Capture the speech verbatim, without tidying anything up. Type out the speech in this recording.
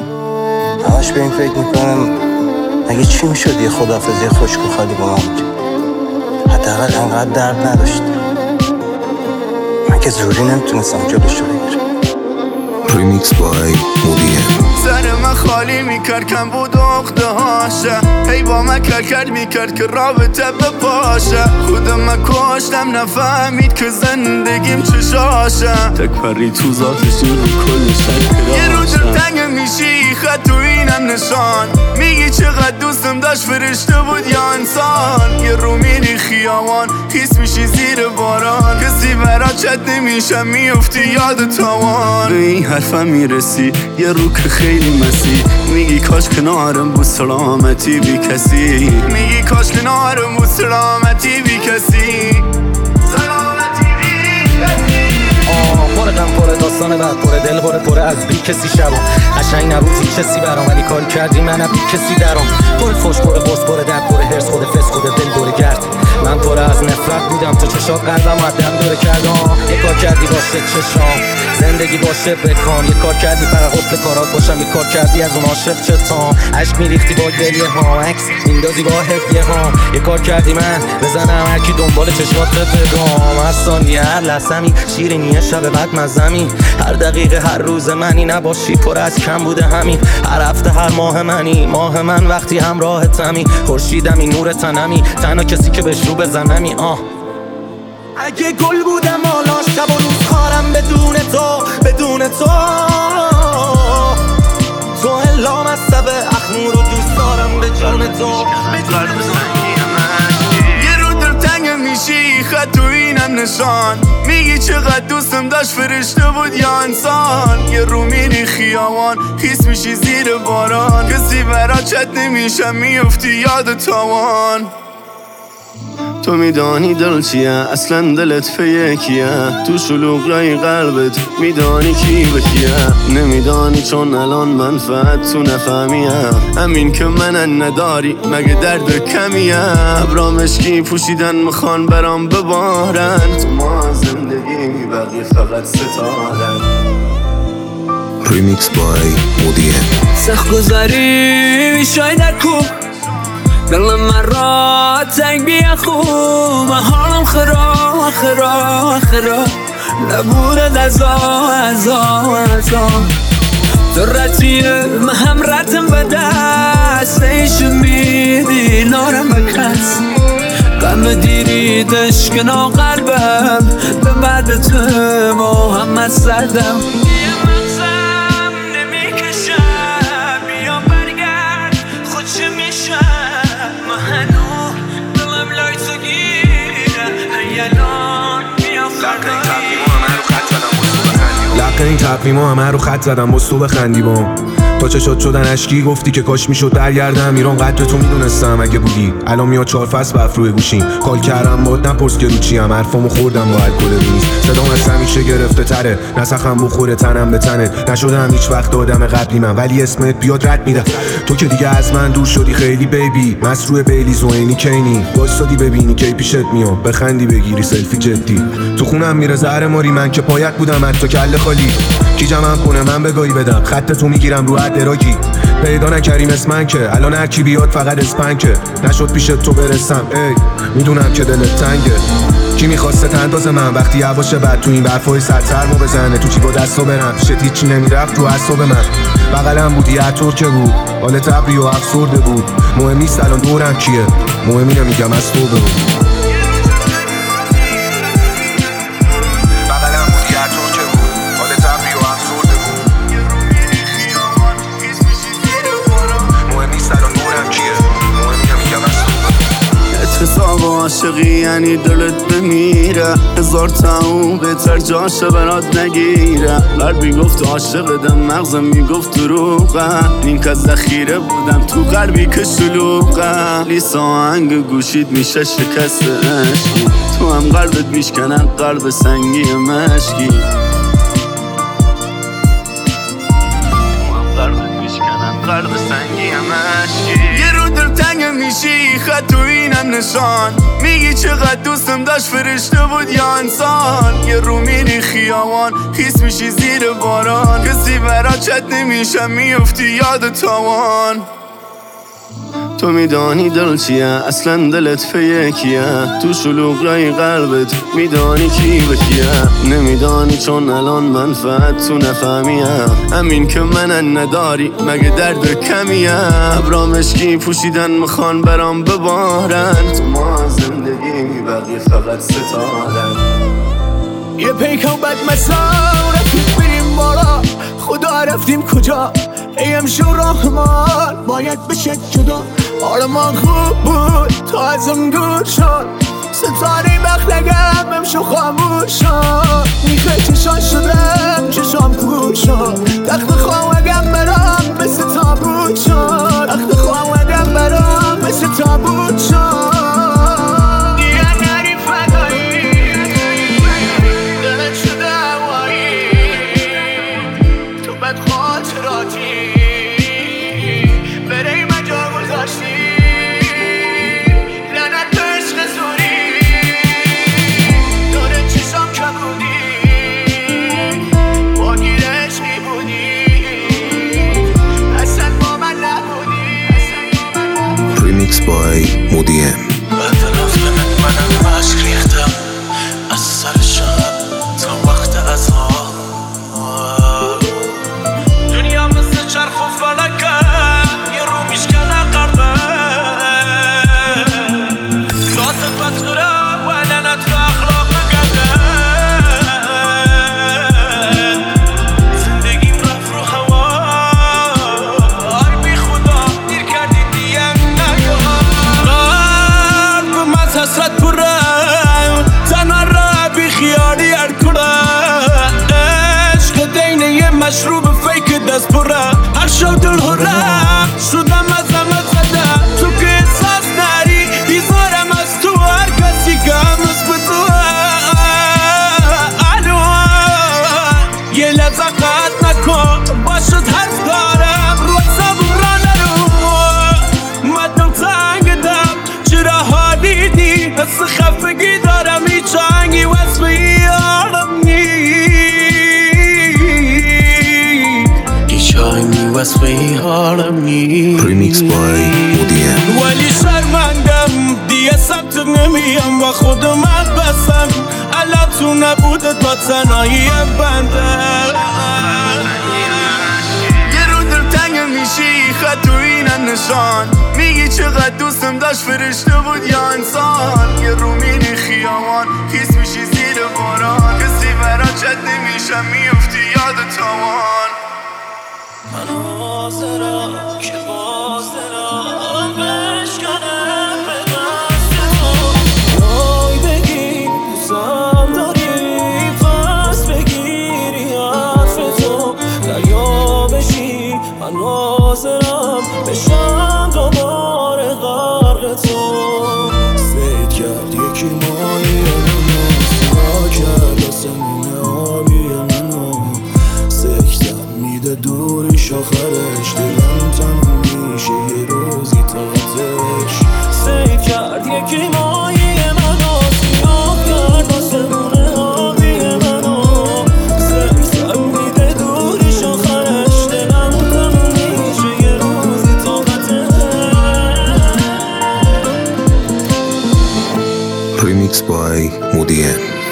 همش به این فکر میکنم اگه چی میشد یه خداحافظی خشک و خالی با ما میکرد. حداقل انقدر درد نداشت. من که زوری نمیتونستم جلوش رو بگیرم. ریمیکس بای مودیه. سر من خالی میکرد کم بود اخته هاشه، هی با من کل کرد میکرد که رابطه بپاشه. خودم من کشتم نفهمید که زندگیم چشاشه. تک پری تو ذاتش این رو کل شکراشه. یه رو دلتنگ میشی خط تو اینم نشان، میگی چقدر دوستم داشت فرشته بود یا انسان. یه رو میری خیابان خیس میشی زیر باران، کسی برا چت نمیشه میفتی یاد تاوان. به این حرفم میرسی یه رو که خیلی مسی، میگی کاش کنارم بود سلامتی بی کسی. میگی کاش کنارم بود سلامتی بی کسی. سلامتی بی کسی. آه پر غم پر داستان بعد پر دل پر پر از بی کسی شبم قشنگ نبودی کسی برام ولی کار کردی منم بی کسی درام. پر فوش پر بوس پر درد پر هرس خود فس خود دل دور گرد. من پر از نفرت بودم تو چشات قلبم عدم دور کردم. یه کار کردی باشه چشام زندگی باشه بکام، یه کار کردی برای قفل کارات باشم، یه کار کردی از اون عاشق چتام. عشق میریختی با گریه ها عکس میندازی با هدیه ها. یه کار کردی من بزنم هرکی دنبال چشمات بگم. هر ثانیه هر لحظه‌می شیرینیه شب بعد مزمی، هر دقیقه هر روز منی نباشی پر از کم بوده همین. هر هفته هر ماه منی ماه من وقتی همراه تمی. خورشیدمی نور تنمی تنها کسی که بهش رو بزنمی. آه اگه گل بودم حالا شب و روز خارم بدون تو بدون تو. تو الا مصب اخمور و دوست دارم به جون تو. یه رو دلتنگ میشی خط تو اینم نشان، میگی چقدر دوستم داشت فرشته بود یا انسان. یه رو میری خیابان خیس میشی زیر باران، کسی برا چت نمیشه میفتی یاد تاوان. تو میدانی دل چیه اصلا دلت فیه کیه، تو شلوغی قلبت میدانی کی به کیه. نمیدانی چون الان منفعت تو نفهمیه، همین که من نداری مگه درد کمیه. ابرا مشکی پوشیدن میخوان برام ببارن، تو ما زندگی بقیه فقط ستارن. ریمیکس بای مودیه. سخت گذاری شاید در کوب دلم من را تنگ بیا خوب. من حالم خراب خراب خراب نبوده دزا ازا ازا. تو ردیه من هم ردم به دست ایشون میدی نارم بکس. غم دیری دشکنا قلبم به بعد تو محمد سردم. لقه این تقویما همه رو خط زدم باز تو بخندی بام. تا چشات شدن اشکی گفتی که کاش میشد برگردم ایران. قدر تو میدونستم اگه بودی الان میاد چهار فصل بف روی گوشیم. کال کردم باد نپرس که رو چیم، حرفامو خوردم با الکل ریز. صدام از همیشه گرفته تره نسخم بخوره تنم به تنت. نشدم هیچ وقت آدم قبلی من ولی اسمت بیاد رد میدم. تو که دیگه از من دور شدی خیلی بیبی، مسروع بیلی زوینی کینی. وایسادی ببینی کی پیشت میام بخندی بگیری سلفی جدی. تو خونم میره زهر ماری من که پایک بودم حتی کله خالی. کی جمعم کنه من بگاهی بدم خط تو میگیرم رو دراگی. پیدا نکریم اسمن که الان هر کی بیاد فقط اسپن که نشد پیش تو برسم. ای میدونم که دلت تنگه. کی میخواسته تنداز من وقتی هواشه بعد تو این برفای سرسرمو بزنه. تو چی با دستو برم پیشت هیچی نمیرفت رو اعصاب من. بغلم بودی عطور که بود حالت ابری و افسرده بود. مهم نیست الان دورم کیه، مهم اینه میگم از تو بمون. حساب عاشقی یعنی دلت بمیره، هزار تاون بهتر جاشه برات نگیره. قلبی گفت عاشقدم مغزم میگفت دروغه، نیم که ذخیره بودم تو قلبی که شلوغه. لیسا آهنگ گوشید میشه شکست عشقی، تو هم قلبت میشکنن قلب سنگی مشکی. تو هم قلبت میشکنن قلب سنگی مشکی. یه رو دلتنگ تنگم میشی خط تو اینم نشان میگی چقدر دوستم داشت فرشته بود یا انسان یه رو میری خیابان خیس میشی زیر باران کسی برا چت نمیشم میفتی یاد تاوان تو میدانی دل چیه اصلا دلت به کیه تو شلوغ رای قلبت میدانی کی به کیه نمیدانی چون الان منفعت تو نفهمیم همین که من نداری مگه درد کمیه ابرا مشکی پوشیدن میخوان برام ببارن تو ما زندگی بقیه فقط ستارن یه پیکان بد مسا رفتیم بریم بالا خدا رفتیم کجا ایم شو رحمان باید بشه جدا حال من خوب بود تا ازم گل شد ستاره مخلقم امشو خاموش شد میخه چشان شدم چشام کور شد تخت خواهدم برام مثل تابوت شد تخت خواهدم برام مثل تابوت شد Remix by Moody M. بعد رفتن منم عشق ریختم از سر شب تا وقت اذان دنیا مثل چرخ و فلکه یه رو میشکنه قربه ذات بطوره و علنت و اخلاق گده زندگیم رفت رو هوا آی بی خدا دیر کردی دیم حسرت پرم تنها را بی خیالی هر کنم عشق دینه یه مشروب فیک دست پرم هر شو دل هرم شدم از همه زده تو که احساس نری بیزارم از تو هر کسی که همس به تو الو یه لحظه قطع نکن باشد حرف دارم رو صبور را نرو مدم تنگ دم چرا حالی دی حس خفگی دارم هیچ آهنگی وصفه یارم نی هیچ آهنگی وصفه یارم نی Remix by Moody M. ولی شرمندم دیگه سمت نمیم و خودم بسم الان تو نبوده تا تنهایی بنده یه رو دل تنگم میشی خط تو اینم نشان میگی چقدر دوستم داشت فرشته بود یا انسان یه رو میری خیابان خیس میشی زیر باران کسی برا چت نمیشم میفتی یاد تاوان من حاضرم که باز دلم بشکنم به دست تو وای بگی دوستم داری پس بگیری حرف تو دریا بشی من حاضرم بشم دوباره غرق تو سید کرد یکی مایی منو سیاه کرد آسمون آبی منو سکتم میده دوریش آخرش دلم تموم میشه یه روزی تاتش سید کرد یکی مایی منو سیاه کرد آسمون آبی منو سکتم میده دوریش آخرش دلم تموم میشه یه روزی تاتش Remix by Moody M.